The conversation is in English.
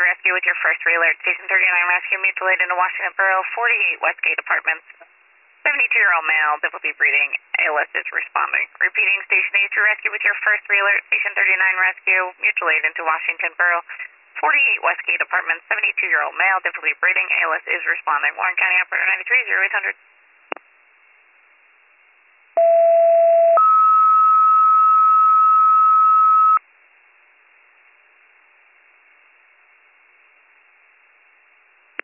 rescue with your first alert. Station 39 rescue mutilated into Washington Borough, 48 Westgate Apartments. 72-year-old male, difficulty breathing, ALS is responding. Repeating, Station 8 rescue with your first alert. Station 39 rescue mutilated into Washington Borough, 48 Westgate Apartments. 72-year-old male, difficulty breathing, ALS is responding. Warren County Operator 93, 0800.